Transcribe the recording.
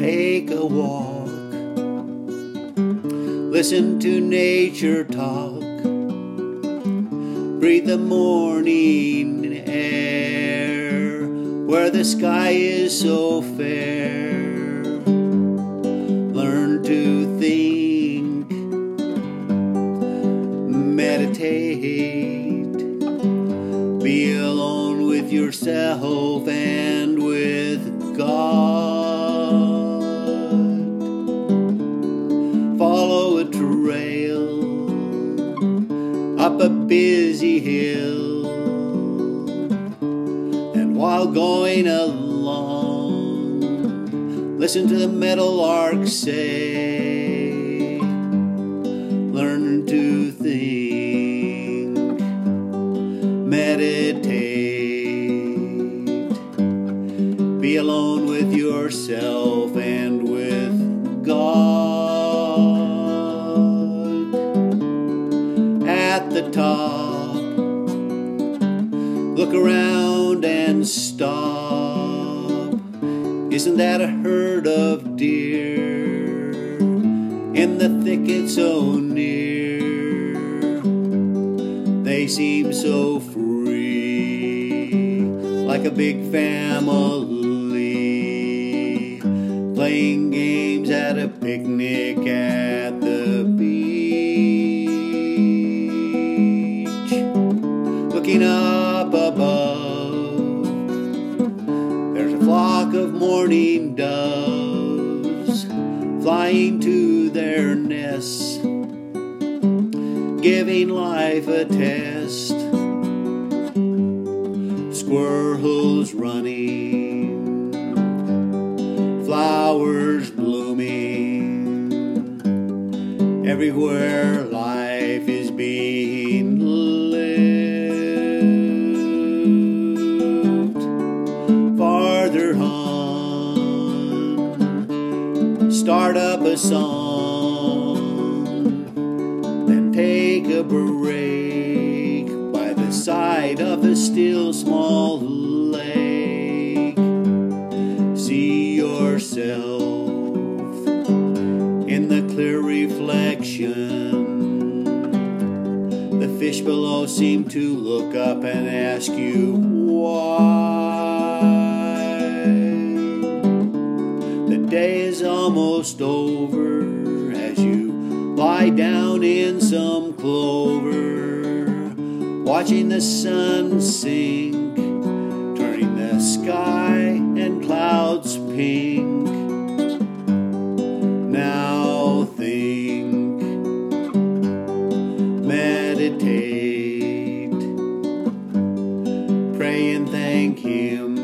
take a walk, listen to nature talk, breathe the morning air where the sky is so fair. Learn to think, meditate, be alone with yourself and with God. Follow a trail up a busy hill, and while going along, listen to the meadowlark say, learn to think, meditate, be alone with yourself and with God. At the top, look around and stop. Isn't that a herd of deer in the thicket so near? They seem so free, like a big family, playing games at a picnic at the beach. Looking up above, there's a flock of mourning doves flying to their nests, giving life a test. Squirrels running, flowers blooming, everywhere life is being lived. Farther on, start up a song, then take a break by the side of a still small lake. See yourself in the clear reflection. The fish below seem to look up and ask you why. The day is almost over as you lie down in some clover, watching the sun sink, turning the sky and clouds pink. Now think, meditate, pray and thank Him